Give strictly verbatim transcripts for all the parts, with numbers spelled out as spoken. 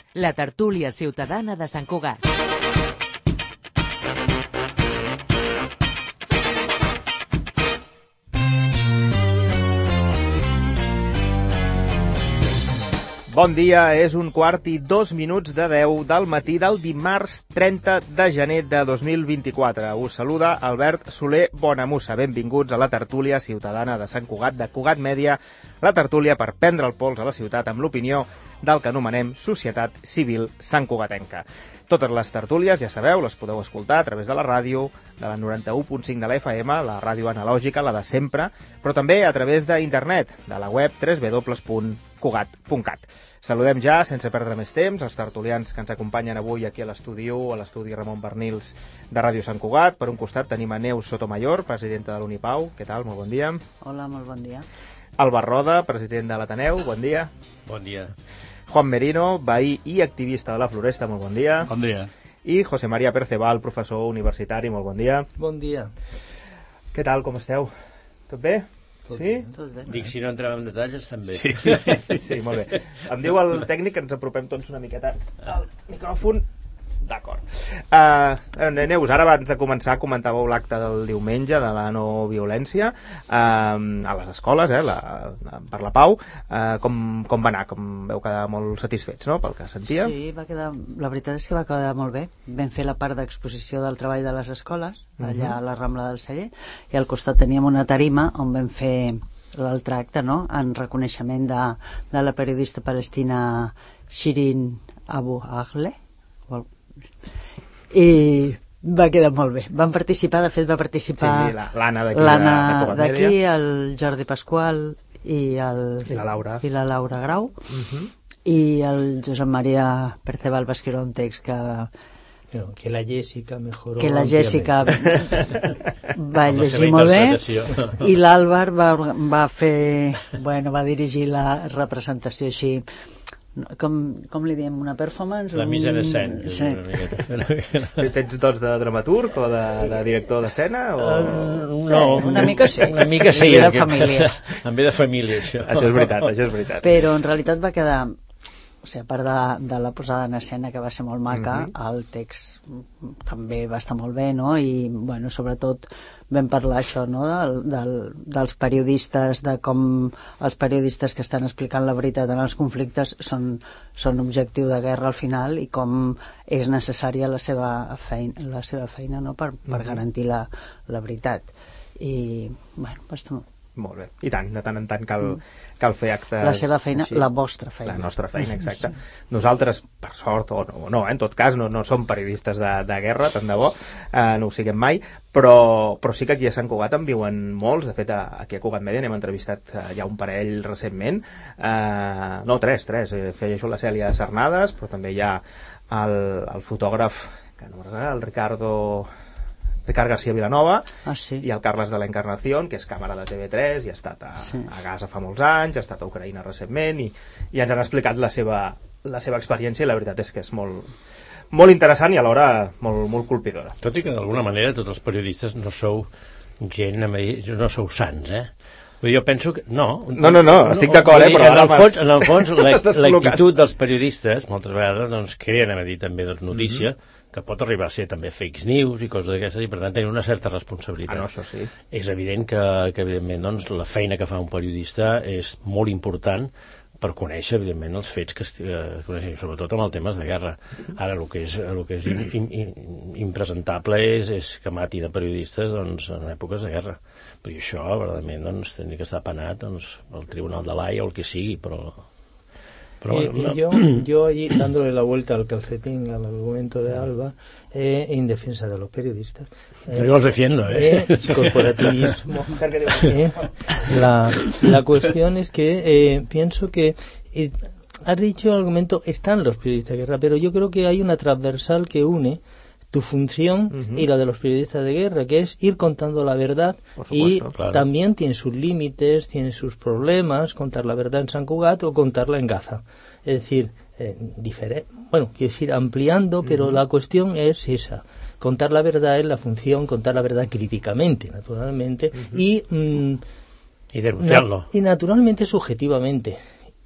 La tertúlia ciutadana de Sant Cugat. Bon dia, és un quart i dos minuts de deu del matí del dimarts trenta de gener de dos mil vint-i-quatre. Us saluda Albert Soler Bonamussa. Benvinguts a la tertúlia ciutadana de Sant Cugat, de Cugat Mèdia, la tertúlia per prendre el pols a la ciutat amb l'opinió del que anomenem Societat Civil Santcugatenca. Totes les tertúlies, ja sabeu, les podeu escoltar a través de la ràdio, de la noranta-u punt cinc de la F M, la ràdio analògica, la de sempre, però també a través d'internet, de la web w w w punt cugat punt cat. Saludem ja, sense perdre més temps, els tertulians que ens acompanyen avui aquí a l'estudi u, a l'estudi Ramon Bernils de Ràdio Sant Cugat. Per un costat tenim a Neus Sotomayor, presidenta de l'Unipau. Què tal? Molt bon dia. Hola, molt bon dia. Albert Roda, president de l'Ateneu. Bon dia. Bon dia. Juan Merino, veí i activista de la Floresta. Molt bon dia. Bon dia. I José María Perceval, professor universitari. Molt bon dia. Bon dia. Què tal? Com esteu? Tot bé? Tot sí? bé, tot bé. Dic, si no entrem en detalls, estan bé. Sí. Sí, molt bé. Em diu el tècnic que ens apropem tots una miqueta al micròfon. D'acord. Uh, Neus, ara abans de començar comentàveu l'acte del diumenge de la no violència uh, a les escoles, eh, la, per la pau. Uh, com, com va anar? Com veu quedar molt satisfets, no?, pel que sentia? Sí, va quedar, la veritat és que va quedar molt bé. Vam fer la part d'exposició del treball de les escoles, allà a la Rambla del Celler, i al costat teníem una tarima on vam fer l'altre acte, no?, en reconeixement de, de la periodista palestina Shirin Abu Akleh, i va quedar molt bé. Van participar, de fet va participar sí, l'Anna d'aquí, l'Anna d'aquí, el Jordi Pasqual i, el, I, la Laura. i la Laura Grau, uh-huh. i el Josep Maria Perceval va escriure un text que no, que la Jessica mejoró que la Jessica va llegir molt bé, i l'Àlvar va, va fer, bueno, va dirigir la representació així, com, com li diem, una performance? La mise en escena. Sí. Tens dots de dramaturg o de, de director d'escena? O... Uh, no, sí, una mica sí. Una mica sí. Em ve de família. Em ve de família, això. Això és veritat, això és veritat. Però en realitat va quedar, o sigui, a part de, de la posada en escena, que va ser molt maca, uh-huh. el text també va estar molt bé, no? I, bueno, sobretot vam parlar això, no?, del, del, dels periodistes, de com els periodistes que estan explicant la veritat en els conflictes són, són objectiu de guerra al final, i com és necessària la seva feina, la seva feina, no?, per, per garantir la, la veritat. I, bueno, va estar molt... Molt bé. I tant, de tant en tant cal, cal fer actes... La seva feina, així. La vostra feina. La nostra feina, exacte. Nosaltres, per sort, o no, no eh, en tot cas, no, no som periodistes de, de guerra, tant de bo, eh, no ho siguem mai, però, però sí que aquí a Sant Cugat en viuen molts. De fet, aquí a Cugat Mèdia n'hem entrevistat eh, ja un parell recentment. Eh, no, tres, tres. Eh, feia això la Cèlia Cernades, però també hi ha el, el fotògraf, que no m'agrada, el Ricardo... Ricard García Vilanova, ah, sí. i el Carles de la Encarnación, que és càmera de T V tres i ha estat a, sí. a Gaza fa molts anys, ha estat a Ucraïna recentment, i, i ens han explicat la seva, la seva experiència, i la veritat és que és molt, molt interessant i alhora molt, molt colpidora. Tot i que d'alguna manera tots els periodistes no sou gent, no sou sants, eh? Jo penso que... No, no, no, no estic d'acord, eh, però en el fons, en el fons l'actitud dels periodistes moltes vegades doncs, creen a dir també doncs, notícia, mm-hmm. que pot arribar a ser també fake news i coses d'aquestes, i per tant tenen una certa responsabilitat. Ah, no, això sí. És evident que, que evidentment, doncs, la feina que fa un periodista és molt important per conèixer, evidentment, els fets que eh, coneixen, sobretot amb els temes de guerra. Ara, el que és, el que és in, in, in, impresentable és, és que mati de periodistes doncs, en èpoques de guerra. Però això, verdaderament, doncs, tindria que estar penat doncs, al Tribunal de l'Haia o el que sigui, però... Pero, eh, no. yo, yo allí dándole la vuelta al calcetín al argumento de Alba, eh, en defensa de los periodistas, eh, yo los defiendo, ¿eh? eh corporativismo, eh, la, la cuestión es que eh, pienso que eh, has dicho el argumento, están los periodistas de guerra, pero yo creo que hay una transversal que une tu función uh-huh. y la de los periodistas de guerra, que es ir contando la verdad. Por supuesto, y claro. También tiene sus límites, tiene sus problemas, contar la verdad en Sant Cugat o contarla en Gaza. Es decir, eh, diferente, bueno, quiero decir, ampliando, uh-huh. pero la cuestión es esa. Contar la verdad es la función, contar la verdad críticamente, naturalmente, uh-huh. y... Mm, y denunciarlo. Na- y naturalmente subjetivamente.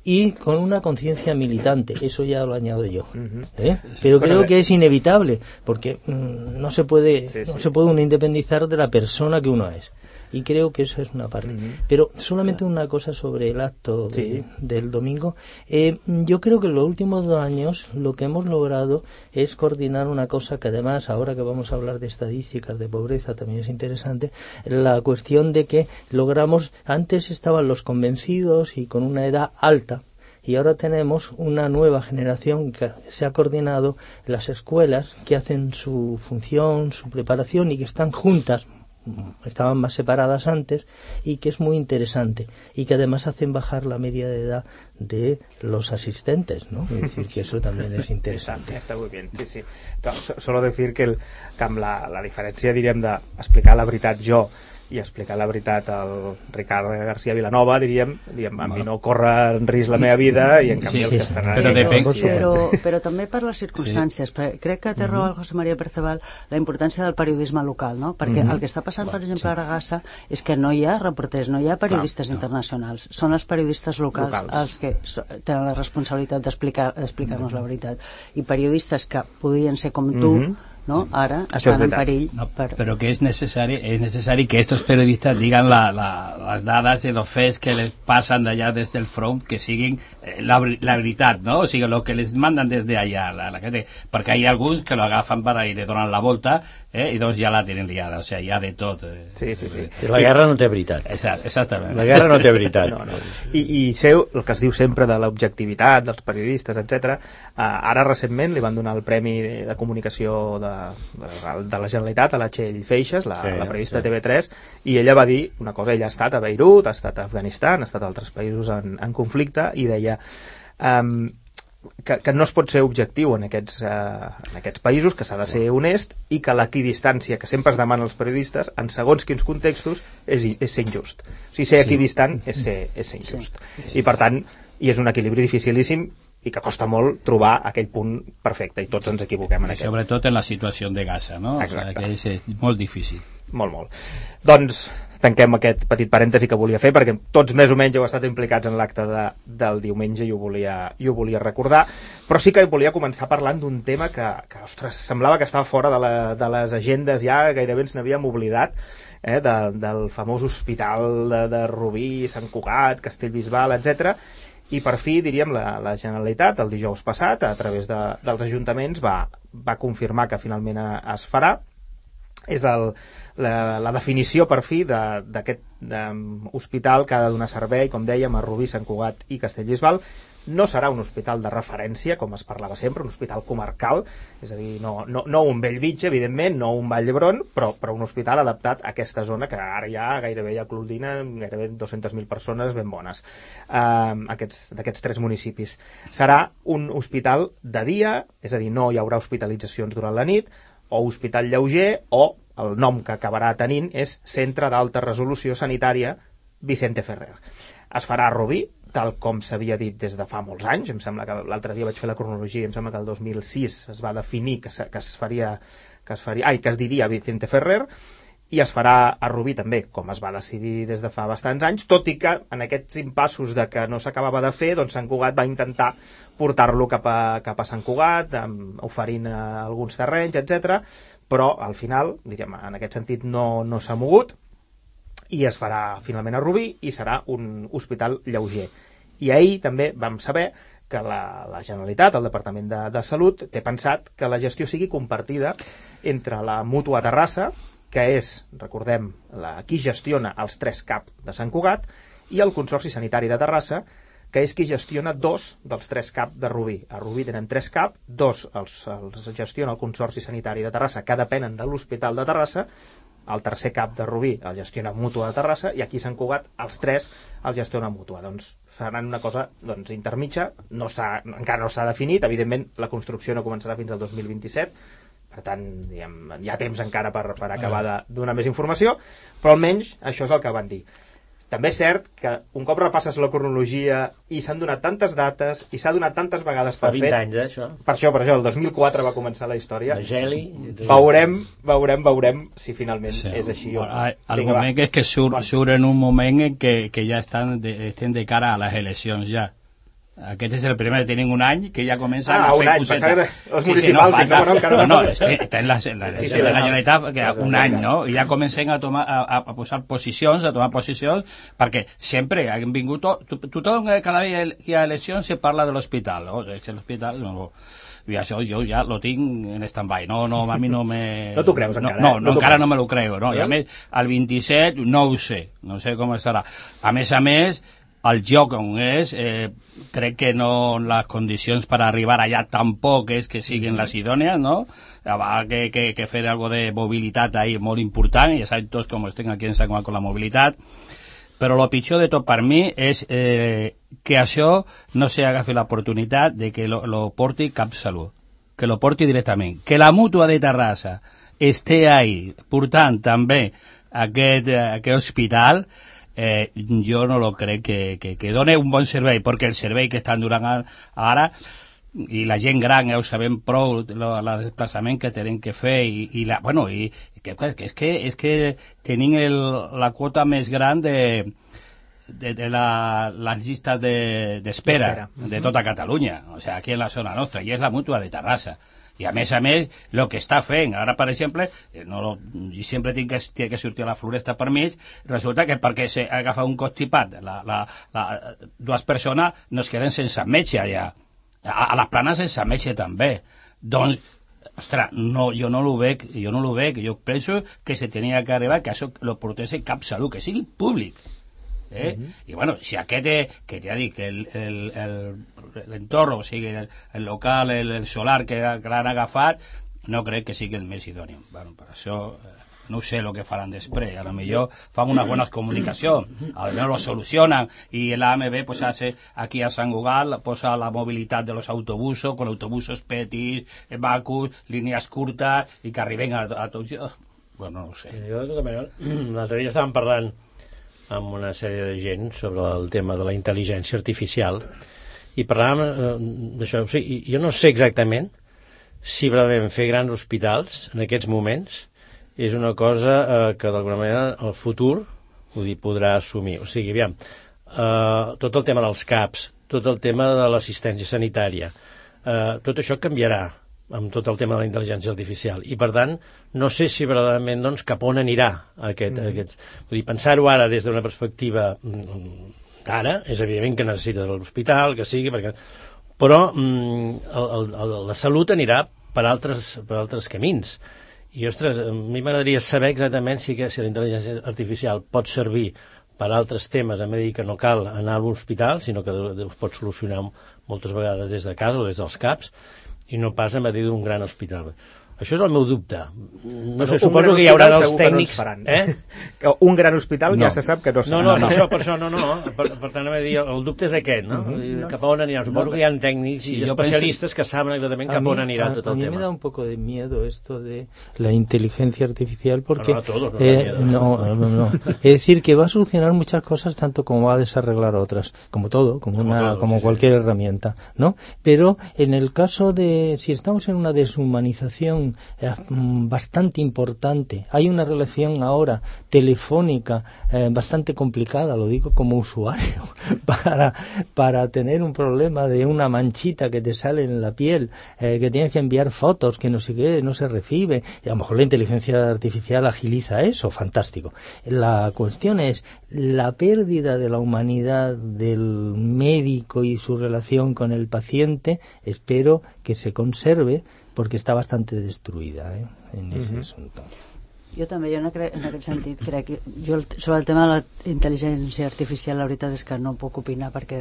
y con una conciencia militante, eso ya lo añado yo, ¿eh? Pero creo que es inevitable, porque mmm, no se puede sí, sí. no se puede uno independizar de la persona que uno es, y creo que eso es una parte. Uh-huh. Pero solamente una cosa sobre el acto de, sí. del domingo. Eh, yo creo que en los últimos dos años lo que hemos logrado es coordinar una cosa que además, ahora que vamos a hablar de estadísticas de pobreza, también es interesante, la cuestión de que logramos, antes estaban los convencidos y con una edad alta, y ahora tenemos una nueva generación que se ha coordinado en las escuelas, que hacen su función, su preparación y que están juntas, estaban más separadas antes, y que es muy interesante y que además hacen bajar la media de edad de los asistentes, ¿no? Es decir, que eso también es interesante. Está muy bien, sí, sí. Solo decir que, el, que amb la, la diferència, diríem, d'explicar la veritat jo i explicar la veritat al Ricard García Vilanova, diríem, diríem a mi no corre en risc la meva vida, i en canvi sí, els sí, que estan... Però, però, però, però també per les circumstàncies, sí. Crec que té raó el José María Perceval la importància del periodisme local, no? Perquè mm-hmm. el que està passant, per exemple, a Aragassa és que no hi ha reporters, no hi ha periodistes Clar, internacionals, no. Són els periodistes locals, locals. els que so, tenen la responsabilitat d'explicar-nos explicar mm-hmm. la veritat, i periodistes que podien ser com tu, mm-hmm. ¿no? Ahora están en perill. No, pero que es necesario, es necesario que estos periodistas digan la, la, las dadas de los fets que les pasan de allá desde el front, que siguen eh, la, la veritat, ¿no? O sigui, lo que les mandan desde allá, la, la gente, porque hay algunos que lo agafan para ir, le donan la volta, eh, i doncs ja la tenen liada, o sigui, ja de tot. Eh. Sí, sí, sí. La guerra no té veritat. Exacte, exactament. La guerra no té veritat. No, no. I, i seu, el que es diu sempre de l'objectivitat dels periodistes, etcètera. Eh, ara recentment li van donar el Premi de Comunicació de, de, de la Generalitat a la Txell Feixes, la, sí, la periodista sí. de T V tres, i ella va dir una cosa, ella ha estat a Beirut, ha estat a Afganistan, ha estat a altres països en, en conflicte, i deia um, que, que no es pot ser objectiu en aquests, uh, en aquests països, que s'ha de ser honest, i que l'equidistància que sempre es demana als periodistes en segons quins contextos és, és ser injust. O sigui, ser equidistant sí. és, ser, és ser injust. Sí. Sí. I per tant, i és un equilibri dificilíssim i que costa molt trobar aquell punt perfecte, i tots ens equivoquem en aquest. Sobretot en la situació de Gaza, no? Exacte. O sigui, que és, és molt difícil. Molt, molt. Doncs tanquem aquest petit parèntesi que volia fer, perquè tots més o menys heu estat implicats en l'acte de, del diumenge i ho, volia, i ho volia recordar, però sí que volia començar parlant d'un tema que, que ostres, semblava que estava fora de, la, de les agendes, ja gairebé ens n'havíem oblidat, eh, de, del famós hospital de, de Rubí, Sant Cugat, Castellbisbal, etcètera. I per fi, diríem, la, la Generalitat el dijous passat, a través de, dels ajuntaments, va, va confirmar que finalment es farà. És el, la, la definició, per fi, d'aquest hospital que ha de donar servei, com dèiem, a Rubí, Sant Cugat i Castellbisbal. No serà un hospital de referència, com es parlava sempre, un hospital comarcal, és a dir, no, no, no un Bellvitge, evidentment, no un Vall d'Hebron, però, però un hospital adaptat a aquesta zona que ara ja gairebé ja aglutina gairebé dues-centes mil persones ben bones, uh, d'aquests tres municipis. Serà un hospital de dia, és a dir, no hi haurà hospitalitzacions durant la nit, o hospital lleuger, o el nom que acabarà tenint és Centre d'Alta Resolució Sanitària Vicente Ferrer. Es farà a Rubí, tal com s'havia dit des de fa molts anys. Em sembla que l'altre dia vaig fer la cronologia, em sembla que el dos mil sis es va definir que, que es faria, que es faria, ai, que es diria Vicente Ferrer, i es farà a Rubí també, com es va decidir des de fa bastants anys, tot i que en aquests impassos de que no s'acabava de fer, doncs Sant Cugat va intentar portar-lo cap a, cap a Sant Cugat, oferint alguns terrenys, etcètera, però al final, diríem, en aquest sentit no, no s'ha mogut, i es farà finalment a Rubí i serà un hospital lleuger. I ahir també vam saber que la, la Generalitat, el Departament de, de Salut, té pensat que la gestió sigui compartida entre la Mútua Terrassa, que és, recordem, la, qui gestiona els tres CAP de Sant Cugat, i el Consorci Sanitari de Terrassa, que és qui gestiona dos dels tres CAP de Rubí. A Rubí tenen tres CAP, dos els, els gestiona el Consorci Sanitari de Terrassa, que depenen de l'Hospital de Terrassa, el tercer CAP de Rubí el gestiona Mútua de Terrassa, i aquí a Sant Cugat els tres els gestiona Mútua. Doncs faran una cosa doncs, intermitja, no encara no s'ha definit, evidentment la construcció no començarà fins al dos mil vint-i-set, per tant diguem, hi ha temps encara per, per acabar de donar més informació, però almenys això és el que van dir. També és cert que un cop repasses la cronologia i s'han donat tantes dates i s'ha donat tantes vegades per vint fet, anys, eh, això. Per això, per això, el dos mil quatre va començar la història. La geli. Veurem, veurem, veurem si finalment sí. és així o no. El Vinga, moment va. És que surt, surt en un moment en què, que ja estan de, estem de cara a les eleccions ja. Aquest és el primer, tenen un any que ja comencen ah, a fer un any, coseta. que els municipals, sí, sí, no, no, encara no, no, està en la, la, sí, sí, la, la les- Generalitat que les- un any, no? I ja comencen a, tomar, a, a posar posicions, a tomar posicions, perquè sempre han vingut, to, to, tothom, cada vegada que hi ha eleccions se parla de l'hospital, no? És que l'hospital, no, i això jo ja lo tinc en stand-by, no, no, a mi no me... No t'ho creus encara, no, eh? no, No t'ho encara creus. no me lo creo, no? I a més, el vint-i-set no ho sé, no sé com estarà. A més a més, el joc on és, eh, crec que no les condicions per arribar allà tampoc és que siguin les idònies, no? Va que, que, que fer algo de mobilitat ahí molt important, ja sabem tots com estem aquí en Sant Cugat con la mobilitat, però el pitjor de tot per mi és eh, que això no se agafi l'oportunitat de que lo, lo porti CapSalut, que lo porti directament, que la mútua de Terrassa esté ahí portant també aquest, aquest hospital. Eh, jo no lo crec que, que, que done un bon servei, perquè el servei que estan donant ara, i la gent gran ja ho sabem prou, el desplaçament que tenen que fer, i, i la, bueno, i que, que és que, és que tenim el, la quota més gran de, de, de la, les llistes d'espera de, de tota Catalunya, o sigui, aquí en la zona nostra, i és la mútua de Terrassa. I a més a més, el que està fent, ara per exemple, no lo, i sempre tinc que, tinc que sortir a la floresta per mig, resulta que perquè s'agafa un constipat, la, la, la, dues persones no es queden sense metge allà. A, a les planes sense metge també. Doncs, ostres, no, jo no lo veig, jo no lo veig, jo penso que se tenia que arribar que això lo portés CapSalut, que sigui públic. Eh? Uh-huh. I bueno, si aquest eh, que t'ha dit que l'entorn, o sigui el, el local, el, el solar que, que l'han agafat, no crec que sigui el més idoni. Bueno, per això eh, no sé el que faran després, a lo millor fan unes bones comunicacions, a lo millor lo solucionan i l'A M B pues, hace aquí a Sant Cugat posa la mobilitat de los autobusos con autobusos petits, vacus, línies curtes i que arriben a, a tots. Bueno, no ho sé. Jo, de tota manera, l'altre dia estàvem parlant amb una sèrie de gent sobre el tema de la intel·ligència artificial i parlàvem eh, d'això. O sigui, jo no sé exactament si realment fer grans hospitals en aquests moments és una cosa eh, que d'alguna manera el futur vull dir, podrà assumir. O sigui, aviam, eh, tot el tema dels CAPs, tot el tema de l'assistència sanitària, eh, tot això canviarà amb tot el tema de la intel·ligència artificial, i per tant no sé si verdaderament doncs, cap on anirà aquest, mm. aquest... Vull dir, pensar-ho ara des d'una perspectiva d'ara, és evident que necessites l'hospital, que sigui, perquè... però mm, el, el, la salut anirà per altres, per altres camins. I, ostres, a mi m'agradaria saber exactament si, que, si la intel·ligència artificial pot servir per altres temes, a dir que no cal anar a l'hospital, sinó que es pot solucionar moltes vegades des de casa o des dels CAPs, i no pas a dir d'un gran hospital. Això és el meu dubte. No Però sé, suposo que hi haurà els tècnics... No eh? Un gran hospital no. Ja se sap que no serà. No, no, no, per això, per això, no, no. Per, per tant, dir, el dubte és aquest, no? Uh-huh. No. Cap a on anirà. Suposo no, que hi ha tècnics sí, i especialistes penso... que saben exactament cap a on anirà tot el tema. A mí me da un poco de miedo esto de la inteligencia artificial porque... No, a todos, no, eh, no, no, no. Es decir, que va a solucionar muchas cosas tanto como va a desarreglar otras. Como todo, como, como, una, todo, como sí, cualquier sí. herramienta, ¿no? Pero en el caso de... Si estamos en una deshumanización... Eh, bastante importante. Hay una relación ahora telefónica eh, bastante complicada, lo digo como usuario, para, para tener un problema de una manchita que te sale en la piel, eh, que tienes que enviar fotos, que no sé qué, no se recibe. Y a lo mejor la inteligencia artificial agiliza eso, fantástico. La cuestión es la pérdida de la humanidad del médico y su relación con el paciente. Espero que se conserve, porque està bastant destruïda eh, en aquest uh-huh. assumpte. Jo també, jo en aquest, en aquest sentit crec que jo sobre el tema de la intel·ligència artificial la veritat és que no puc opinar perquè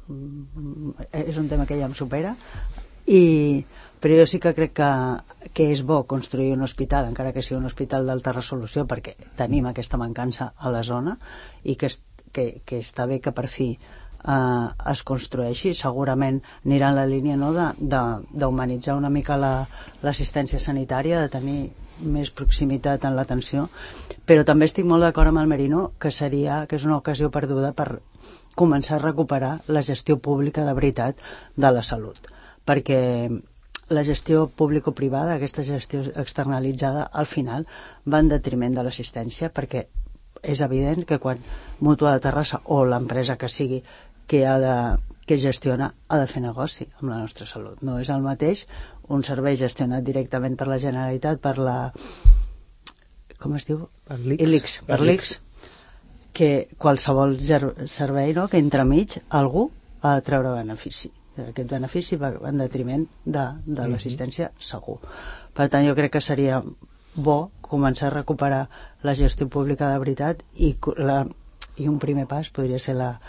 és un tema que ja em supera, i, però jo sí que crec que, que és bo construir un hospital, encara que sigui un hospital d'alta resolució, perquè tenim aquesta mancança a la zona i que, que, que està bé que per fi Uh, es construeixi. Segurament anirà en la línia, no, d'humanitzar una mica l'assistència la, sanitària, de tenir més proximitat en l'atenció, però també estic molt d'acord amb el Merino que seria, que és una ocasió perduda per començar a recuperar la gestió pública de veritat de la salut, perquè la gestió público-privada, aquesta gestió externalitzada, al final va en detriment de l'assistència, perquè és evident que quan Mútua de Terrassa o l'empresa que sigui que ha de, que gestiona ha de fer negoci amb la nostra salut. No és el mateix un servei gestionat directament per la Generalitat, per la... com es diu? Per l'I C S. I l'I C S, per l'I C S, que qualsevol servei, no?, que entremig algú ha de treure benefici. Aquest benefici va en detriment de, de l'assistència segur. Per tant, jo crec que seria bo començar a recuperar la gestió pública de veritat i, la, i un primer pas podria ser la,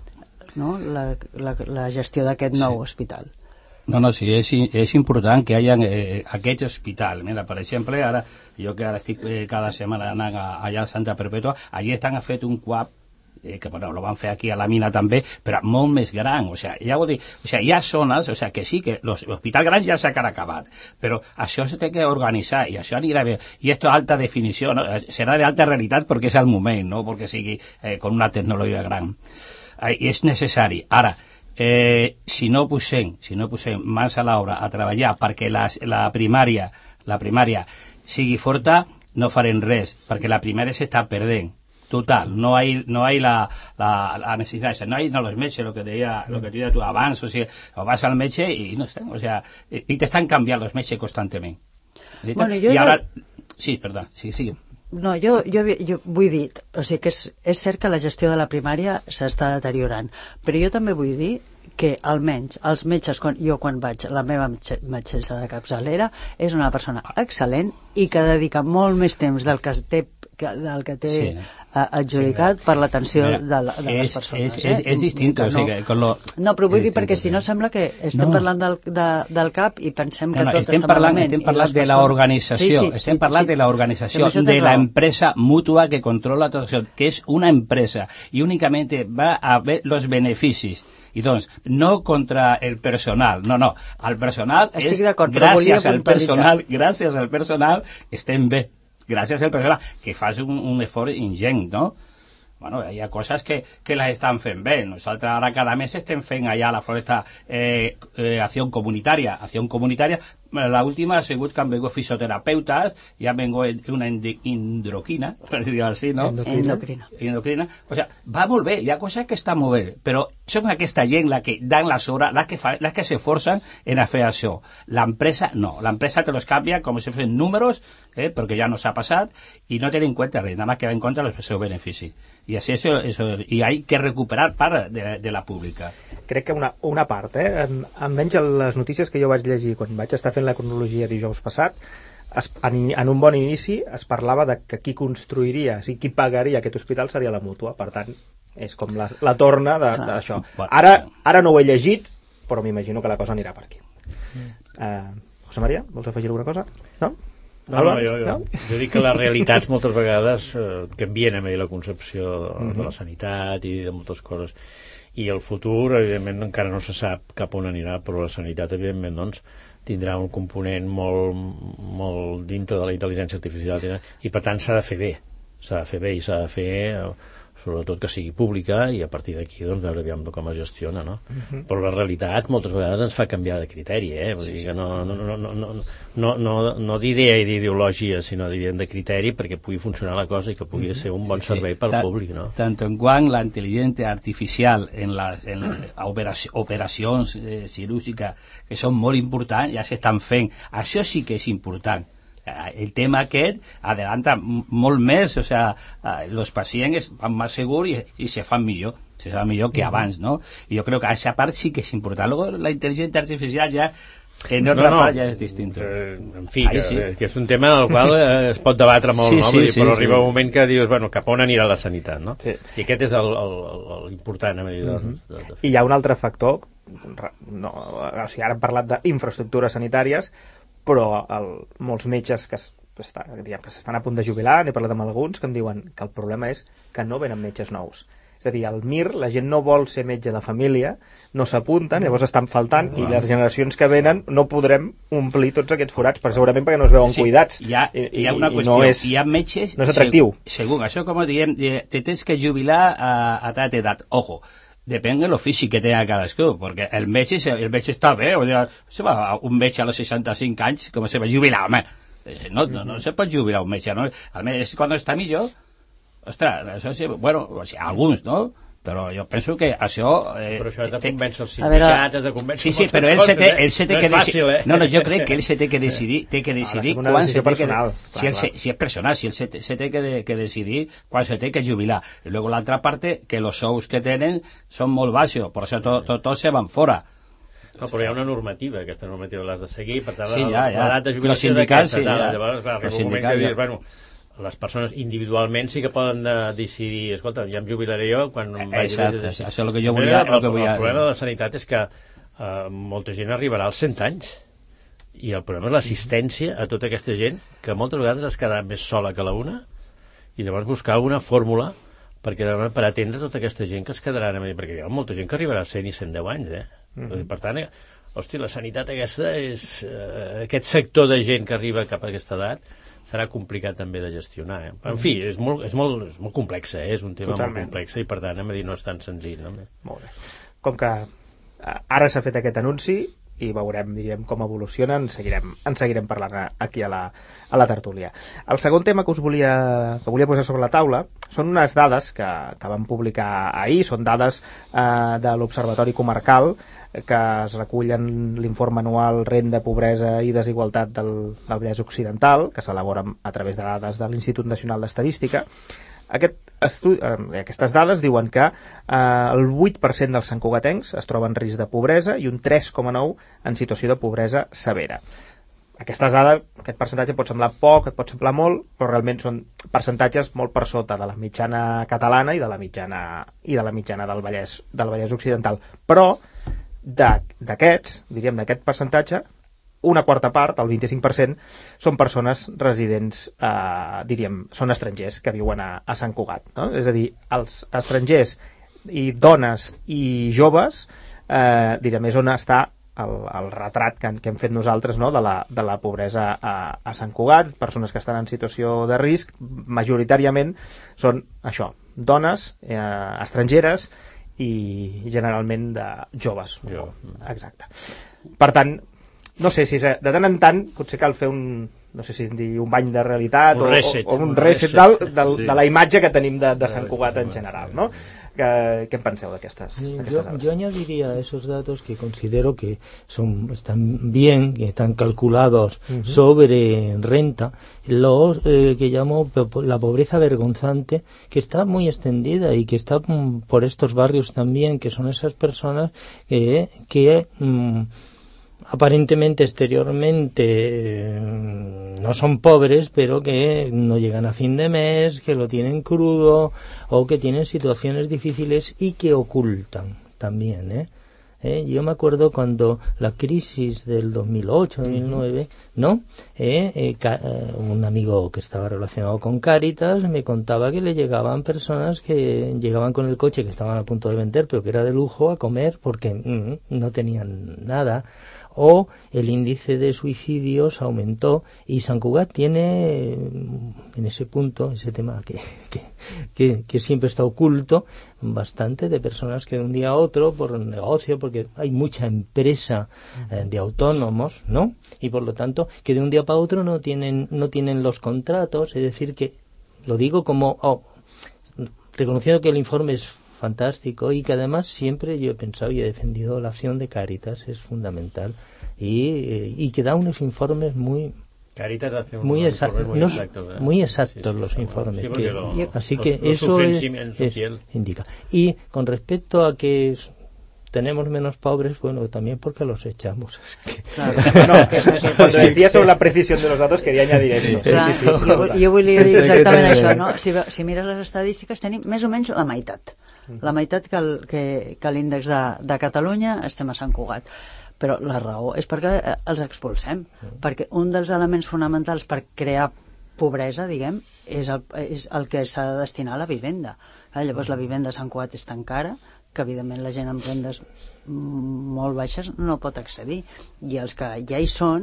no? la, la, la gestió d'aquest nou sí. hospital. No, no, sí, és, és important que hi hagi eh, aquest hospital. Mira, per exemple, ara, jo que ara estic eh, cada setmana anant a, allà a Santa Perpètua, allí estan a fet un cuap Eh, que bueno, lo van fer aquí a la mina també, però molt més gran, o sea, ja ho dic, o sea, hi ha zones, o sea, que sí, que l'hospital gran ja s'ha acabat, però això se té que organitzar, i això anirà bé, i esto alta definició, no? Serà d'alta realitat perquè és el moment, no perquè sigui eh, con una tecnologia gran. Eh, I és necessari. Ara, eh, si no posem, si no posem mans a l'obra a treballar perquè la, la primària, la primària sigui forta, no farem res, perquè la primària s'està perdent. Total, no hay no hay la, la, la necesidad esa, no hay no los metges, lo que deia, lo que tu deia tu abans, o sigui, o vas al metge i no estan, o sea, i t'estan canviant los metges constantment. Bueno, jo I ara... jo... Sí, perdó, sí, sí. No, jo, jo, jo vull dir, o sigui que és, és cert que la gestió de la primària s'està deteriorant, però jo també vull dir que almenys els metges, quan, jo quan vaig, la meva metge, metgessa de capçalera és una persona excel·lent i que dedica molt més temps del que té, que, del que té sí. adjudicat sí, per l'atenció de, de les és, persones. És, és, eh? és distint, no, o sigui, con lo... no, però vull dir perquè si no sembla que estem no. parlant del, de, del cap i pensem que no, no, tot estem està parlant, malament. Estem parlant de l'organització, sí, sí, estem sí, parlant sí. de l'organització, de la empresa mútua que controla tot això, que és una empresa i únicament va a ver los beneficis. I doncs, no contra el personal, no, no, el personal és, gràcies al personal, gràcies al personal, estem bé, gràcies al personal, que fas un, un esforç ingent, no? Bueno, hi ha coses que, que les estan fent bé. Nosaltres ara cada mes estem fent allà a la Floresta eh, eh, acció comunitària. Acció comunitària, l'última ha sigut que han vingut fisioterapeutes i han vingut una indroquina, per dir-ho així, no? Endocrina. Endocrina. O sea, va molt bé, hi ha coses que estan molt bé, però són aquesta gent la que dan les hores, les que, fa, les que s'esforcen en a fer això. L'empresa no, l'empresa te los canvia com si fossin números, eh, perquè ja no s'ha passat, i no tenen en compte res, nada más que va en contra del seu benefici. I així eso, eso, i hay que recuperar part de, de la pública. Crec que una, una part, eh? En, almenys les notícies que jo vaig llegir quan vaig estar fent la cronologia dijous passat, es, en, en un bon inici es parlava de que qui construiria, o sigui, qui pagaria aquest hospital seria la mútua, per tant, és com la, la torna d'això. Ara, ara no ho he llegit, però m'imagino que la cosa anirà per aquí. Uh, José María, vols afegir alguna cosa? No? No, no, jo, jo, no? jo dic que les realitats moltes vegades eh, canvien a mi la concepció de, uh-huh. de la sanitat i de moltes coses, i el futur evidentment encara no se sap cap on anirà, però la sanitat evidentment doncs tindrà un component molt, molt dintre de la intel·ligència artificial i per tant s'ha de fer bé s'ha de fer bé i s'ha de fer sobretot que sigui pública i a partir d'aquí doncs veure aviam com es gestiona, no? Uh-huh. Però la realitat moltes vegades ens fa canviar de criteri, eh? Vull dir que no, no, no, no, no, no, no, no d'idea i d'ideologia, sinó de criteri perquè pugui funcionar la cosa i que pugui ser un bon servei per al públic, no? Tanto en quant la intel·ligència artificial en les en operacions eh, quirúrgiques que són molt importants, ja s'estan fent. Això sí que és important. El tema aquest adelanta molt més, o sea, els pacients van més segurs i, i se fan millor, se fan millor que abans, no? I jo crec que aquesta part sí que és important. Luego la intel·ligència artificial ja en otra no, no, part ja és distint. Eh, en fi, que, sí. que és un tema en el qual eh, es pot debatre molt, sí, no? Sí, sí, però sí, arriba sí. un moment que dius, bueno, cap on anirà la sanitat, no? Sí. I aquest és l'important, a dir, mm-hmm. de, de, de... I hi ha un altre factor, no, o sigui, ara hem parlat d'infraestructures sanitàries, però el, molts metges que, està, diguem, que s'estan a punt de jubilar, n'he parlat amb alguns, que em diuen que el problema és que no venen metges nous. És a dir, al M I R la gent no vol ser metge de família, no s'apunten, llavors estan faltant, i les generacions que venen no podrem omplir tots aquests forats, però segurament perquè no es veuen sí, cuidats. Hi ha, hi ha una i, qüestió, no és, hi ha metges... No és atractiu. Segur, segur això com diem, te tens que jubilar a, a tal edat. Ojo, depèn de l'ofici que té cadascú, perquè el metge, el metge està bé, o sigui, se va, un metge a los seixanta-cinc anys, com se va jubilar, home? No, no, no se pot jubilar un metge, no? El metge, quan està millor, ostres, això sí, bueno, o sigui, alguns, no? però jo penso que això... Eh, però això has de convèncer els veure... sindicats, has de convèncer... Sí, sí, però ell se té, ell se té no que és fàcil, eh? No, no, jo crec que ell se té que decidir, té que decidir una quan decisió se té personal, que... clar, si, ell se, clar. si és personal, si ell se, té- se té que, de, que decidir quan se té que jubilar. I luego l'altra parte, que los sous que tenen són molt baixos, per això tots to, to se van fora. No, però hi ha una normativa, aquesta normativa l'has de seguir, per tant, Sí, ja, ja. l'edat de Los jubilació sindicats, d'aquesta, sí, tal, ja. llavors, clar, Los arriba un moment que sindicats, dius, ja. bueno, les persones individualment sí que poden de decidir, escolta, ja em jubilaré jo quan em vagi... Exacte, bé. això és el que jo volia... El, El, que volia... el problema de la sanitat és que eh, molta gent arribarà als cent anys, i el problema és l'assistència a tota aquesta gent, que moltes vegades es quedarà més sola que la una, i llavors buscar una fórmula perquè, per atendre tota aquesta gent que es quedarà a mi, perquè hi ha molta gent que arribarà a cent i cent deu anys, eh? Mm-hmm. Per tant, eh, hosti, la sanitat aquesta és... Eh, aquest sector de gent que arriba cap a aquesta edat serà complicat també de gestionar, eh? En fi, és molt, és molt, és molt complex, eh? És un tema Totalment. molt complex i per tant, hem de dir, no és tan senzill, no? Molt bé. Com que eh, ara s'ha fet aquest anunci i veurem, diríem, com evoluciona, en seguirem, en seguirem parlant aquí a la, a la tertúlia. El segon tema que us volia, que volia posar sobre la taula són unes dades que, que vam publicar ahir, són dades eh, de l'Observatori Comarcal que es recullen l'informe anual Renda, Pobresa i Desigualtat del, del Vallès Occidental, que s'elabora a través de dades de l'Institut Nacional d'Estadística. Aquest estudi, eh, aquestes dades diuen que eh, el vuit per cent dels santcugatencs es troba en risc de pobresa i un tres coma nou per cent en situació de pobresa severa. Aquestes dades, aquest percentatge pot semblar poc, et pot semblar molt, però realment són percentatges molt per sota de la mitjana catalana i de la mitjana, i de la mitjana del Vallès, del Vallès Occidental. Però d'aquests, diríem, d'aquest percentatge, una quarta part, el vint-i-cinc per cent, són persones residents, eh, diríem, són estrangers que viuen a, a Sant Cugat, no? És a dir, els estrangers i dones i joves, eh, diríem, és on està el, el retrat que, que hem fet nosaltres, no? de, la, de la pobresa a, a Sant Cugat, persones que estan en situació de risc, majoritàriament són això, dones, eh, estrangeres, i generalment de joves. Jo. Exacte. Per tant, no sé si és, de tant en tant potser cal fer un, no sé si dir un bany de realitat un o, reset, o, o un, un reset, reset. del, del, Sí. de la imatge que tenim de, de Sant Cugat en general, no? Que, què en penseu d'aquestes yo, yo añadiría a esos datos que considero que son están bien, que están calculados uh-huh. sobre renta, los eh, que llamo la pobreza vergonzante, que está muy extendida y que está mm, por estos barrios también, que son esas personas que, que mm, aparentemente exteriormente eh, no son pobres, pero que no llegan a fin de mes, que lo tienen crudo o que tienen situaciones difíciles y que ocultan también, ¿eh? ¿Eh? Yo me acuerdo cuando la crisis del dos mil ocho, dos mil nueve, ¿no? Eh, eh, ca- eh, un amigo que estaba relacionado con Cáritas me contaba que le llegaban personas que llegaban con el coche que estaban a punto de vender, pero que era de lujo, a comer porque mm, no tenían nada. O el índice de suicidios aumentó y Sant Cugat tiene en ese punto, ese tema que, que, que, que siempre está oculto, bastante de personas que de un día a otro, por negocio, porque hay mucha empresa eh, de autónomos, ¿no? Y por lo tanto, que de un día para otro no tienen, no tienen los contratos, es decir, que lo digo como, oh, reconociendo que el informe es fantástico y que además siempre yo he pensado y he defendido la acción de Cáritas, es fundamental y, y que da unos informes muy Cáritas hace un muy, exa informes muy no, exactos, ¿eh? muy exactos sí, sí, los sí, informes sí, que, lo, así los, que los eso es, en su es, piel. indica. Y con respecto a que es, tenemos menos pobres, bueno, también porque los echamos. Claro. No, que, que cuando decía sobre la precisión de los datos quería añadir esto. Clar, Sí, sí, sí, sí, jo, sí, jo volia dir exactament això, no? Si, ve- si mires les estadístiques tenim més o menys la meitat. La meitat que, el, que, que l'índex de, de Catalunya estem a Sant Cugat. Però la raó és perquè eh, els expulsem. Perquè un dels elements fonamentals per crear pobresa, diguem, és el, és el que s'ha de destinar a la vivenda. Eh, llavors la vivenda a Sant Cugat és tan cara que evidentment la gent amb rendes molt baixes no pot accedir, i els que ja hi són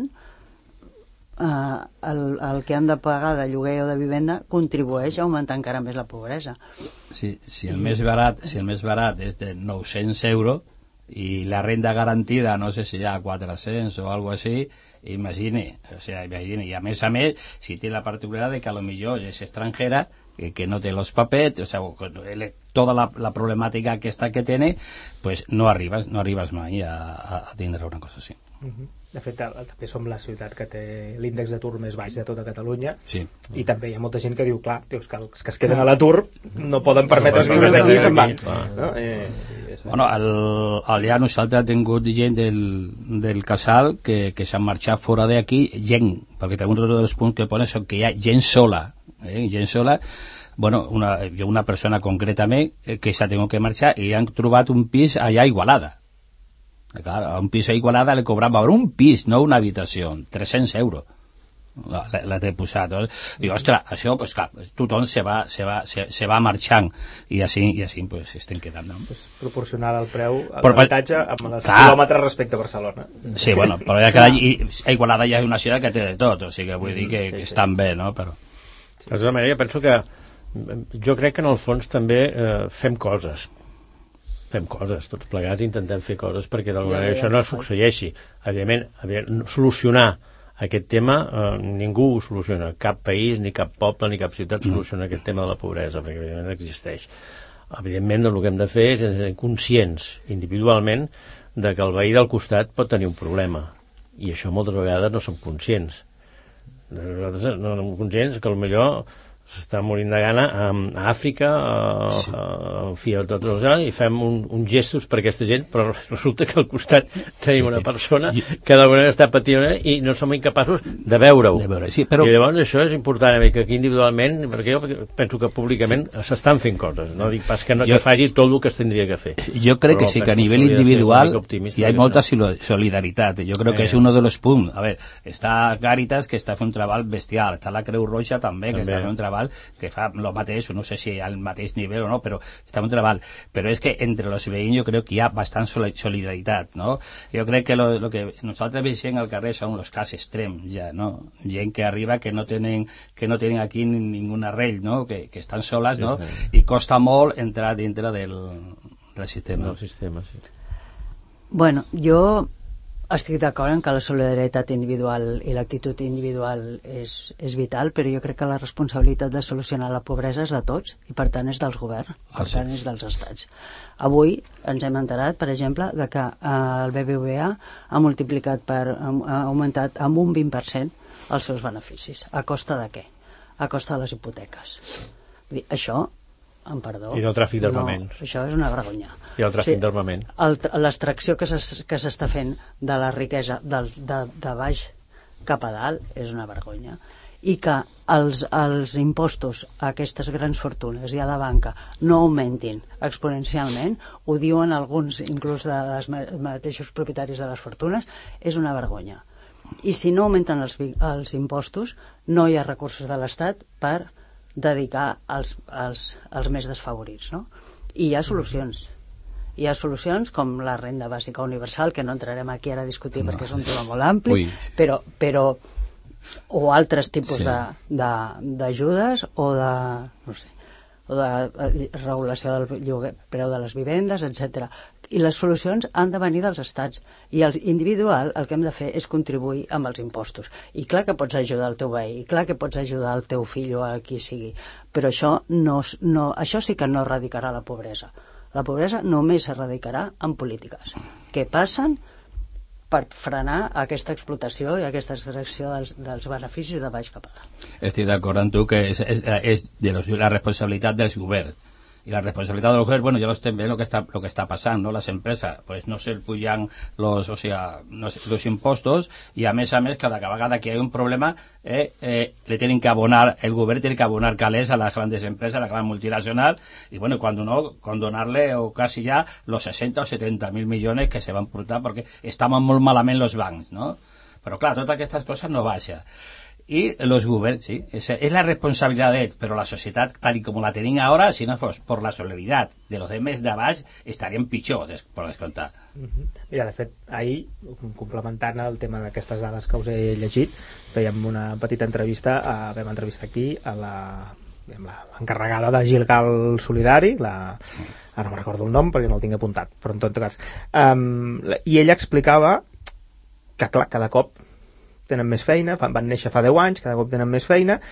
eh, el, el que han de pagar de lloguer o de vivenda contribueix a augmentar encara més la pobresa. Si, si, el més barat, si el més barat és de nou-cents euros i la renda garantida no sé si hi ha quatre-cents o algo així, imagine, o sea, imagine, i a més a més si té la particularitat de que a lo millor és estrangera que, que no té los papers, o sea, toda la, la problemàtica aquesta que té, pues no arribes, no arribes mai a, a, a tindre una cosa així. Uh-huh. De fet, també som la ciutat que té l'índex d'atur més baix de tota Catalunya, sí. I també hi ha molta gent que diu, clar, dius, que els que es queden a l'atur no poden permetre's viure aquí i se'n van. No? Eh, bueno, el, allà nosaltres hem tingut gent del, del casal que, que s'han marxat fora d'aquí, gent, perquè també un dels punts que ponen són que hi ha gent sola, eh? gent sola, bueno, una, una persona concretament que s'ha tingut que marxar i han trobat un pis allà a Igualada. Clar, a un pis a Igualada le cobrava un pis, no una habitació, tres-cents euros la, la, la té posat. Diu, ostres, això, pues clar, tothom se va, se va, se, se va marxant i així, i així pues, estem quedant. No? Pues proporcionar el preu a però, l'habitatge amb els clar, quilòmetres respecte a Barcelona. Sí, bueno, però ja que a Igualada ja és una ciutat que té de tot, o sigui que vull dir que, que estan bé, no? Però... De tota manera, jo penso que jo crec que en el fons també eh, fem coses fem coses, tots plegats intentem fer coses perquè d'alguna manera això no succeeixi. Evidentment, evidentment solucionar aquest tema eh, ningú ho soluciona, cap país, ni cap poble, ni cap ciutat soluciona mm. aquest tema de la pobresa, perquè evidentment existeix. Evidentment el que hem de fer és ser conscients individualment de que el veí del costat pot tenir un problema, i això moltes vegades no som conscients. Nosaltres no som conscients que potser s'està morint de gana a Àfrica, a, sí. a, a, fi, a tot el i fem un, un gestos per aquesta gent, però resulta que al costat tenim sí, una persona I... que d'alguna manera està patint i no som incapaços de veure-ho. De veure, sí, però... I llavors això és important, que aquí individualment, perquè jo penso que públicament s'estan fent coses, no dic pas que no jo... que faci tot el que es tindria que fer. Jo crec però que sí, que a nivell individual hi ha molta solidaritat. Jo crec que eh. és un dels punts. A veure, està Càritas, que està fent un treball bestial, està la Creu Roja també, que també. està fent un treball que fa el mateix, no sé si al mateix nivell o no, però està un treball. Però és que entre els veïns jo crec que hi ha bastant solidaritat, no? Jo crec que lo, lo que nosaltres veiem al carrer són els casos extrems, ja, no? Gent que arriba que no tenen, que no tenen aquí ningú arrel, no? Que, que estan soles, no? Sí, sí. I costa molt entrar dintre del, del sistema. Del sistema, sí. Bueno, jo estic d'acord en que la solidaritat individual i l'actitud individual és, és vital, però jo crec que la responsabilitat de solucionar la pobresa és de tots i per tant és dels governs, per ah, sí. tant és dels estats. Avui ens hem enterat, per exemple, de que eh, el B B V A ha multiplicat per, ha augmentat amb un vint per cent els seus beneficis. A costa de què? A costa de les hipoteques. Vull dir, això, amb perdó... I del tràfic d'armament. No, això és una vergonya. I el tràfic o sigui, d'armament. L'extracció que s'està fent de la riquesa del, de, de baix cap a dalt és una vergonya. I que els, els impostos a aquestes grans fortunes i a la banca no augmentin exponencialment, ho diuen alguns, inclús de les mateixos propietaris de les fortunes, és una vergonya. I si no augmenten els, els impostos, no hi ha recursos de l'Estat per dedicar als, als, als més desfavorits, no? I hi ha solucions. Hi ha solucions com la renda bàsica universal, que no entrarem aquí ara a discutir no. perquè és un tema molt ampli, Ui. però, però o altres tipus sí. d'ajudes o de, no sé, o de regulació del lloguer, preu de les vivendes, etcètera. I les solucions han de venir dels estats. I el individual el que hem de fer és contribuir amb els impostos. I clar que pots ajudar el teu veí, i clar que pots ajudar el teu fill o a qui sigui, però això, no, no, això sí que no erradicarà la pobresa. La pobresa només s'erradicarà amb polítiques que passen per frenar aquesta explotació i aquesta extracció dels, dels beneficis de baix cap a dalt. Estic d'acord amb tu que és, és, és de los, la responsabilitat dels governs. Y la responsabilidad de los gobiernos, bueno, ya lo estén viendo lo que está lo que está pasando, ¿no? Las empresas pues no se pujan los, o sea, no sé, los impuestos y a mes a mes cada vegada que hay un problema eh, eh, le tienen que abonar, el gobierno tiene que abonar calés a las grandes empresas, a la gran multinacional y bueno, cuando no, condonarle o casi ya los sesenta o setenta mil millones que se van portar porque estaban muy malament los bancs, ¿no? Pero claro, todas estas cosas no vayan. Y los governs, sí, es, es la responsabilidad de ells, però la societat, tal i com la tenim ara, si no fos per la solidaritat de los demés de baix, estaríem pitjor, des, per descomptar. Uh-huh. Mira, de fet, ahir, complementant el tema d'aquestes dades que us he llegit, fèiem una petita entrevista, a, vam entrevistar aquí a la l'encarregada de Gilgal Solidari, la, ara no recordo el nom perquè no el tinc apuntat, però en tot cas, um, i ella explicava que, clar, cada cop tenen més feina, van néixer fa deu anys, cada cop tenen més feina,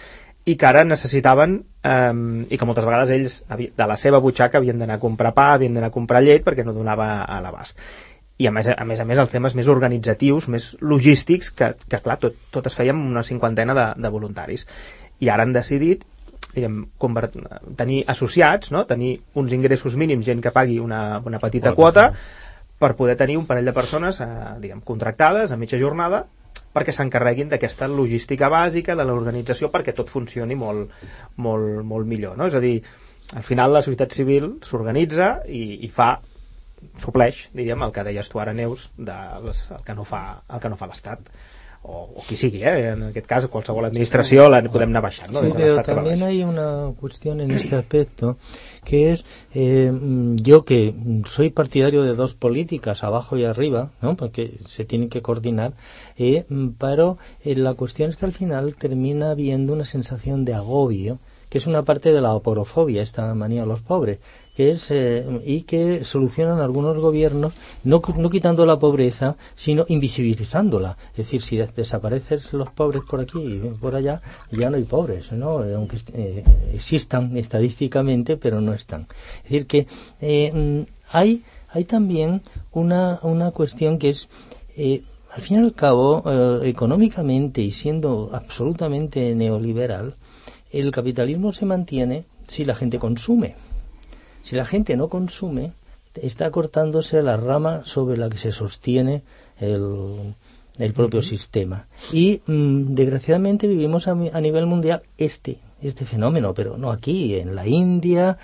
i que ara necessitaven, eh, i que moltes vegades ells de la seva butxaca havien d'anar a comprar pa, havien d'anar a comprar llet perquè no donava a l'abast. I a més a més, a més els temes més organitzatius, més logístics, que, que clar, tot, tot es feia amb una cinquantena de, de voluntaris. I ara han decidit diguem, convert, tenir associats, no? Tenir uns ingressos mínims, gent que pagui una, una petita quota, per poder tenir un parell de persones eh, diguem, contractades a mitja jornada perquè s'encarreguin d'aquesta logística bàsica de l'organització perquè tot funcioni molt, molt, molt millor, no? És a dir, al final la societat civil s'organitza i, i fa, supleix, diríem, el que deies tu ara, Neus, de les, el que no fa, el que no fa l'Estat. O, o qui sigui, ¿eh? En aquest cas qualsevol administració la podem anar baixant, ¿no? Sí, pero también hay una cuestión en este aspecto que es eh, yo que soy partidario de dos políticas, abajo y arriba, ¿no? Porque se tienen que coordinar, eh, pero eh, la cuestión es que al final termina habiendo una sensación de agobio, que es una parte de la aporofobia, esta manía a los pobres, que es eh, y que solucionan algunos gobiernos no, no quitando la pobreza, sino invisibilizándola. Es decir, si desaparecen los pobres por aquí y por allá, ya no hay pobres, ¿no? Aunque eh, existan estadísticamente, pero no están. Es decir, que eh, hay, hay también una, una cuestión que es... Eh, al fin y al cabo, eh, económicamente y siendo absolutamente neoliberal, el capitalismo se mantiene si la gente consume. Si la gente no consume, está cortándose la rama sobre la que se sostiene el, el propio uh-huh. sistema. Y, mmm, desgraciadamente, vivimos a, a nivel mundial este este fenómeno, pero no aquí, en la India,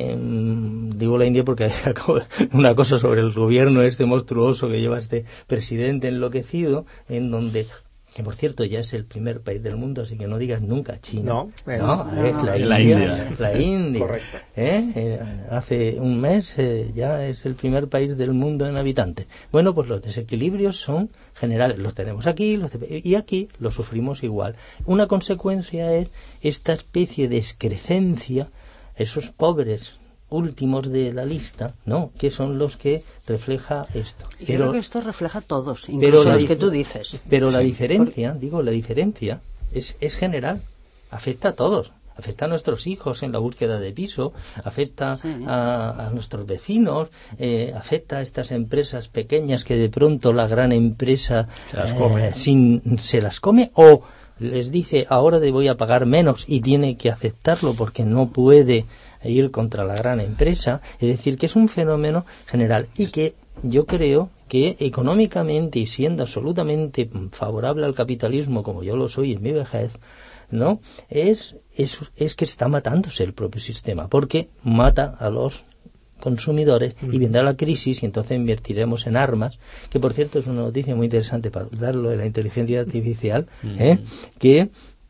en, digo la India porque acabo una cosa sobre el gobierno este monstruoso que lleva este presidente enloquecido, en donde... que por cierto ya es el primer país del mundo, así que no digas nunca China. No, es, no, no, es la, la India, India. La India. Correcto. ¿Eh? Eh, hace un mes eh, ya es el primer país del mundo en habitantes. Bueno, pues los desequilibrios son generales. Los tenemos aquí los de, y aquí los sufrimos igual. Una consecuencia es esta especie de excrecencia, esos pobres últimos de la lista, ¿no? Que son los que refleja esto. Yo pero, creo que esto refleja a todos, incluso los que tú dices. Pero sí, la diferencia, porque... digo, la diferencia es, es general, afecta a todos. Afecta a nuestros hijos en la búsqueda de piso, afecta sí. a, a nuestros vecinos, eh, afecta a estas empresas pequeñas que de pronto la gran empresa se las come, eh, sin, se las come o les dice ahora te voy a pagar menos y tiene que aceptarlo porque no puede ir contra la gran empresa. Es decir, que es un fenómeno general y que yo creo que económicamente y siendo absolutamente favorable al capitalismo como yo lo soy en mi vejez, ¿no? Es, es, es que está matándose el propio sistema porque mata a los consumidores y vendrá la crisis y entonces invertiremos en armas, que por cierto es una noticia muy interesante para dar lo de la inteligencia artificial, ¿eh? Que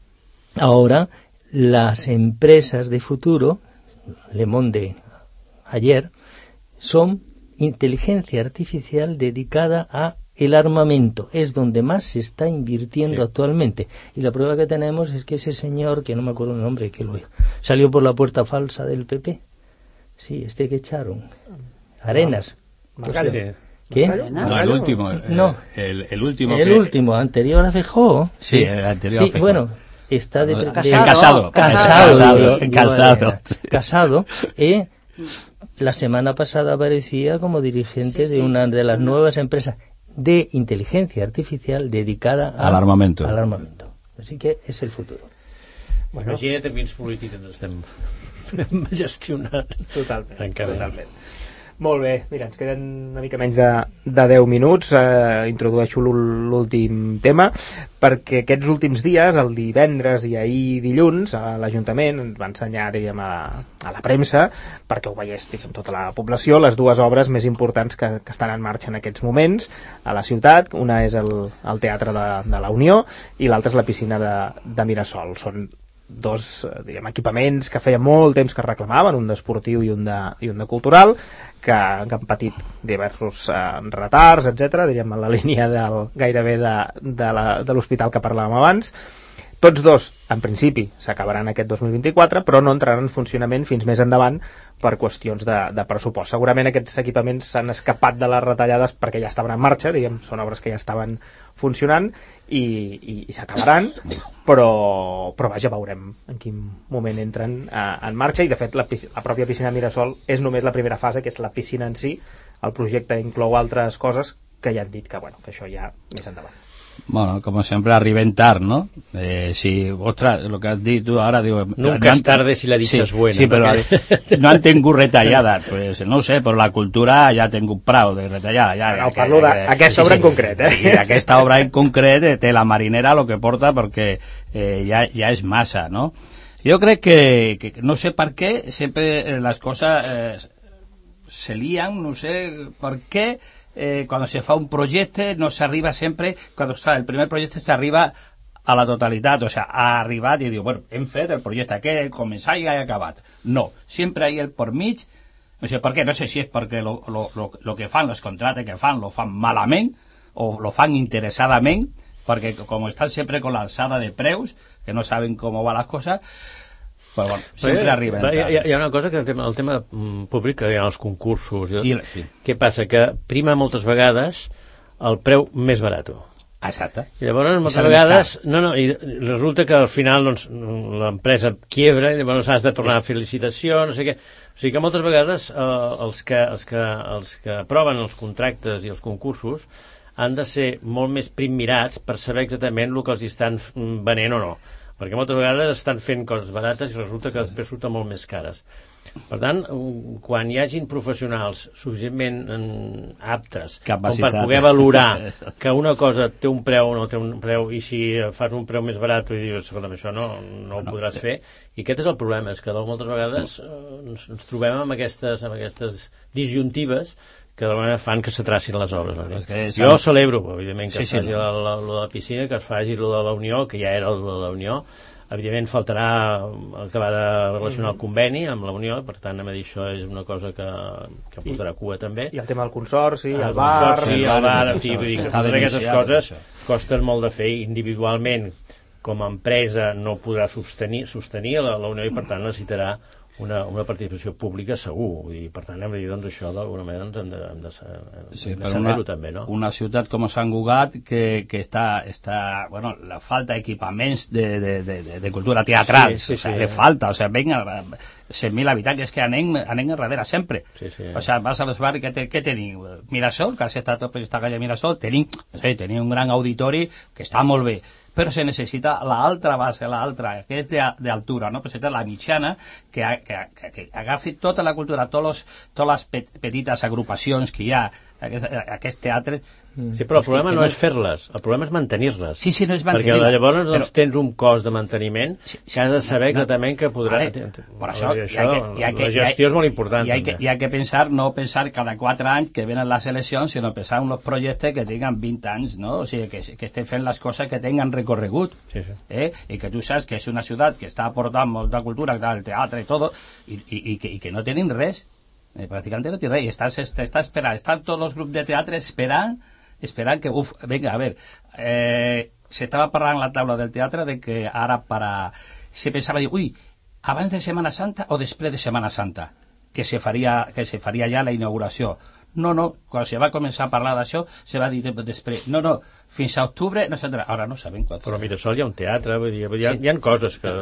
ahora las empresas de futuro, Le Monde ayer, son inteligencia artificial dedicada a el armamento, es donde más se está invirtiendo sí. actualmente. Y la prueba que tenemos es que ese señor, que no me acuerdo el nombre, que lo salió por la puerta falsa del P P, sí, este que echaron, Arenas. Margallo. Sí. ¿Qué? No, el último. El, no. El, el último. El que... último, anterior a Feijóo. Sí, sí, el anterior sí, a Feijóo. Bueno, está de, de, casado. casado. Casado. Casado. Sí, casado. Casado. Eh, la semana pasada aparecía como dirigente sí, sí. de una de las nuevas empresas de inteligencia artificial dedicada a, al armamento. Al armamento. Así que és el futur. Bueno, imagina't en quins polítics ens estem gestionant. Totalment, encara. totalment. Molt bé, mira, ens queden una mica menys de, de deu minuts, eh, introdueixo l'últim tema, perquè aquests últims dies, el divendres i ahir dilluns, a l'Ajuntament ens va ensenyar, diríem, a, a la premsa, perquè ho veiés, diguem, tota la població, les dues obres més importants que, que estan en marxa en aquests moments a la ciutat. Una és el, el Teatre de, de la Unió i l'altra és la piscina de, de Mirasol. Són dos, diguem, equipaments que feia molt temps que reclamaven, un d'esportiu i un de, i un de cultural, que, que han patit diversos eh, retards, etcètera, diríem, en la línia del, gairebé de, de, la, de l'hospital que parlàvem abans. Tots dos, en principi, s'acabaran aquest dos mil vint-i-quatre, però no entraran en funcionament fins més endavant, per qüestions de, de pressupost. Segurament aquests equipaments s'han escapat de les retallades perquè ja estaven en marxa, diguem, són obres que ja estaven funcionant i, i, i s'acabaran, però, però vaja, veurem en quin moment entren eh, en marxa, i de fet la, la pròpia piscina Mirasol és només la primera fase, que és la piscina en si. El projecte inclou altres coses que ja han dit que, bueno, que això ja més endavant. Bueno, como siempre, arriben tarde, ¿no? Eh, si, ostras, lo que has dicho tú ahora, digo... Nunca no es tarde si la dicha sí, es buena. Sí, pero perquè... no han tingut retallades, pues no sé, però la cultura ja ha tingut prou de retallada. Ja, no, parlo d'aquesta obra sí, en concret, eh? Sí, d'aquesta obra en concret té la marinera lo que porta perquè eh, ja, ja és massa, no? Jo crec que, que no sé per què sempre les coses eh, se lían, no sé per què. Eh, cuando se fa un proyecto no se arriba siempre, cuando está el primer proyecto se arriba a la totalitat, o sea, ha arribat i diu, bueno, hem fet el projecte que començar i ha acabat. No, sempre hi ha el por mig, no sé per què, no sé si és perquè lo, lo, lo, lo que fan, los contrates que fan, lo fan malament, o lo fan interessadament, perquè com estan sempre con l'alçada de preus, que no saben com van les coses, però bueno, sempre però, arriben. Hi, hi, hi ha una cosa que el tema, el tema públic, que hi ha els concursos, sí, sí. Què passa? Que prima moltes vegades el preu més barat. Exacte. I llavors moltes vegades no, no, i resulta que al final doncs, l'empresa quiebra i llavors has de tornar a fer licitació, no sé què. O sigui que moltes vegades eh, els, que, els, que, els que aproven els contractes i els concursos han de ser molt més primmirats per saber exactament el que els estan venent o no, perquè moltes vegades estan fent coses barates i resulta que després surten molt més cares. Per tant, quan hi hagin professionals suficientment aptes capacitat, com per poder valorar que una cosa té un preu o no té un preu, i si fas un preu més barat i dius, escolta, això no, no ho podràs fer, i aquest és el problema, és que moltes vegades ens, ens trobem amb aquestes, amb aquestes disjuntives que de manera fan que se tracin les obres. No? Jo celebro, evidentment, que sí, es faci sí, no. la, la, la de la piscina, que es faci la de la Unió, que ja era la de la Unió. Evidentment faltarà acabar de relacionar el conveni amb la Unió, per tant, a dir, això és una cosa que, que portarà cua també. I el tema del consorci, el, el bar... Consorci, el bar, en fi, vull dir que totes aquestes coses costen molt de fer individualment. Com a empresa no podrà sostenir, sostenir la, la Unió i, per tant, necessitarà Una, una participació pública segur, i per tant hem de dir, doncs això d'alguna manera ens hem de, hem de, hem de, sí, de saber-ho també, no? Una ciutat com Sant Cugat que, que està, està, bueno, la falta d'equipaments de, de, de, de cultura teatral, sí, sí, o sea, sí, le eh? falta, o sea, venga, cent mil habitants, és que anem, anem enrere sempre. Sí, sí, eh? O sea, vas a los barris, què, te, què tenim? Mirasol, que està tot per aquesta calle Mirasol, tenim, no sé, tenim un gran auditori que està molt bé, però se necessita l'altra base, l'altra, que és d'altura, no? Necessita la mitjana, que, que, que, que agafi tota la cultura, tots totes les pet, petites agrupacions que hi ha, aquest, aquest teatre. Sí, però el problema no és fer-les, el problema és mantenir-les. Sí, sí, no és mantenir-les. Perquè llavors doncs, però... tens un cost de manteniment sí, sí, que has de saber exactament que podrà... Vale. Per això, això que, que, que, la gestió és molt important. I ha que, que pensar, no pensar cada quatre anys que venen les eleccions, sinó pensar en els projectes que tinguin vint anys, no? O sigui, que, que estem fent les coses que tinguin recorregut. Sí, sí. Eh? I que tu saps que és una ciutat que està aportant molta cultura, el teatre i tot, i, i, i, que, i que no tenim res. Eh, pràcticament no té res. Està, està esperant, estan tots els grups de teatre esperant esperant que, uf, venga, a ver, eh, se estava parlant en la taula del teatre de que ara para... se pensava dir, ui, abans de Setmana Santa o després de Setmana Santa que se faria, que se faria ja la inauguració. No, no, quan se va començar a parlar d'això se va dir després, no, no, fins a octubre no s'entrarà, ara no sabem quan. Però mira, sol hi ha un teatre, vull dir, hi ha, sí. hi ha coses que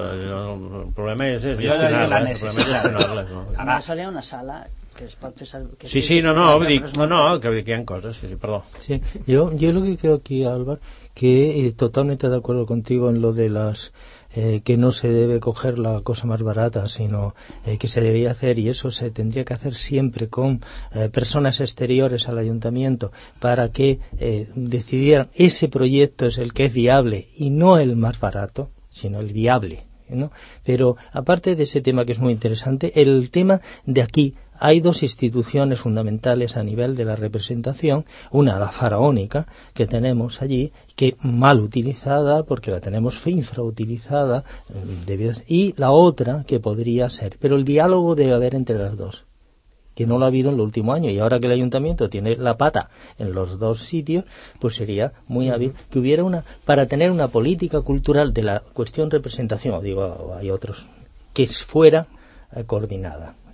el problema és, és gestionar-les, el problema és gestionar-les, no? Ara sol hi ha una sala que es pot fer servir... Sí, sí, no, no, dic, no, no, que hi ha cosas, sí, sí, perdón. Sí, yo, yo lo que creo aquí, Álvaro, que eh, totalmente de acuerdo contigo en lo de las... Eh, que no se debe coger la cosa más barata, sino eh, que se debía hacer, y eso se tendría que hacer siempre con eh, personas exteriores al ayuntamiento para que eh, decidieran ese proyecto es el que es viable y no el más barato, sino el viable, ¿no? Pero aparte de ese tema que es muy interesante, el tema de aquí, hay dos instituciones fundamentales a nivel de la representación, una la faraónica que tenemos allí, que mal utilizada porque la tenemos infrautilizada, y la otra que podría ser, pero el diálogo debe haber entre las dos, que no lo ha habido en el último año, y ahora que el ayuntamiento tiene la pata en los dos sitios, pues sería muy hábil que hubiera una, para tener una política cultural de la cuestión representación, o digo, hay otros, que fuera eh, coordinada.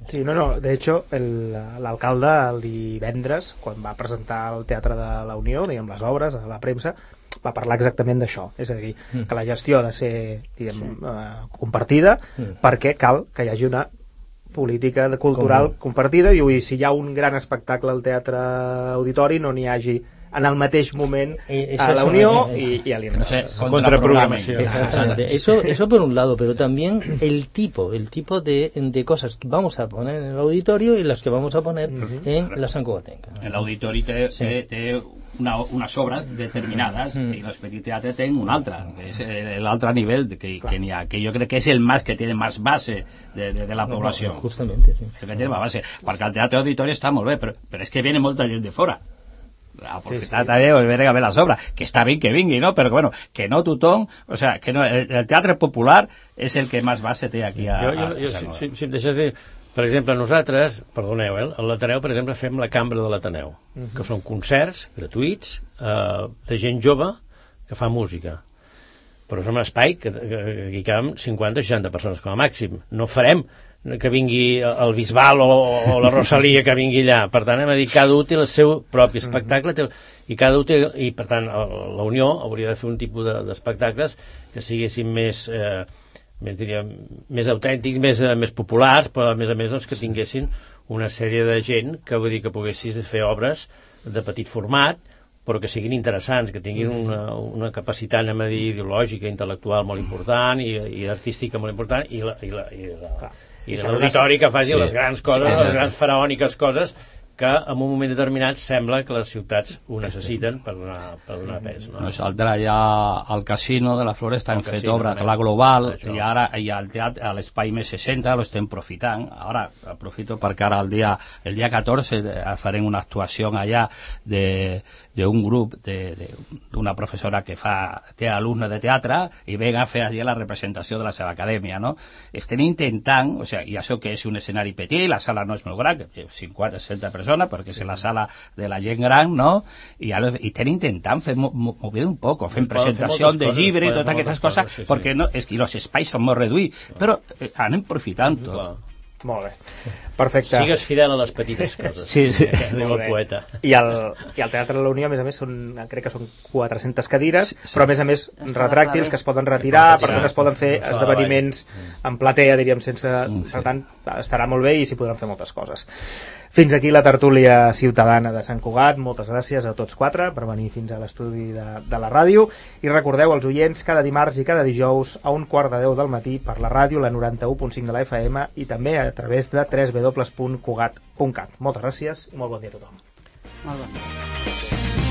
Sí, no, no, de hecho, el- l'alcalde el divendres, quan va presentar al Teatre de la Unió, diguem, les obres, a la premsa, va parlar exactament d'això, és a dir, Mm. que la gestió ha de ser, diguem, eh, compartida, Mm. perquè cal que hi hagi una política de cultural Com- compartida, diu, i si hi ha un gran espectacle al Teatre Auditori, no n'hi hagi en el mateix moment Eh, es a la eso, Unió eh, i, i a No l'Internacional. sé, Contraprogramación. Exactamente. Eso, eso por un lado, pero también el tipo, el tipo de, de cosas que vamos a poner en el auditorio y las que vamos a poner en la Sant Cugatenca. El auditori té, Sí. té, té una, unes obres determinades Mm. i los petit teatre tenen un altre, que és el altre nivell que, que n'hi ha, que jo crec que és el más que tiene más base de, de, de la població. Justamente, sí. El que tiene más base, perquè el teatre auditori està molt bé, però, però és que viene molta gent de fora. Aprofitar sí, sí. també volver a ver les obres, que està bé que vingui, no? Però bueno, que no tothom, o sea, que no, el, el teatre popular és el que més base té aquí a, Jo, a, jo, jo, a si, Sant si, Cugat. si em deixes dir, per exemple, nosaltres, perdoneu, eh, a l'Ateneu, per exemple, fem la Cambra de l'Ateneu, uh -huh. que són concerts gratuïts eh, de gent jove que fa música. Però és un espai que, que, que hi caben cinquanta o seixanta persones com a màxim. No farem que vingui el Bisbal o, o la Rosalia que vingui allà. Per tant, hem de dir, cada un té el seu propi espectacle, té, i cada un té, i per tant, la Unió hauria de fer un tipus de, d'espectacles que siguessin més... Eh, més, diríem, més autèntics, més, eh, més populars, però a més a més doncs, que tinguessin una sèrie de gent que vull dir que poguessis fer obres de petit format, però que siguin interessants, que tinguin una, una capacitat, anem a dir, ideològica, intel·lectual molt important i, i artística molt important, i la, i la, i la, i l'auditori que faci Sí. les grans coses, Sí, les grans faraòniques coses que en un moment determinat sembla que les ciutats ho necessiten per donar, per donar pes. No? Nosaltres ja al Casino de la Floresta hem Al fet casino, obra també. la global Això. i ara i al teatre, a l'Espai més seixanta lo estem aprofitant. Ara aprofito perquè ara el dia, el dia catorze eh, farem una actuació allà de d'un grup d'una professora que fa té alumnes de teatre i venga a fer allà la representació de la seva acadèmia, no? Estem intentant, o sigui, i això que és un escenari petit, la sala no és molt gran, que cinquanta seixanta persones, perquè és la sala de la gent gran, no? I, ara, i estem intentant fer mo, mo, mover un poc, fent presentació de llibres, totes aquestes coses, sí, sí. perquè no, és que els espais són molt reduïts, però eh, anem aprofitant tot. Clar. Molt bé. Perfecte. Sigues fidel a les petites coses. Sí, sí. Que diu Molt el bé. poeta. I el, I el Teatre de la Unió, a més a més, són, crec que són quatre-centes cadires, Sí, sí. però a més a més Es retràctils poden que es poden retirar, per retirar. tant es poden fer Mm. esdeveniments en platea, diríem, sense... Mm, sí. Per tant, estarà molt bé i s'hi podran fer moltes coses. Fins aquí la tertúlia ciutadana de Sant Cugat. Moltes gràcies a tots quatre per venir fins a l'estudi de, de la ràdio. I recordeu, als oients, cada dimarts i cada dijous a un quart de deu del matí per la ràdio, la noranta-u punt cinc de la F M, i també a través de w w w punt cugat punt cat. Moltes gràcies i molt bon dia a tothom. Molt bon dia.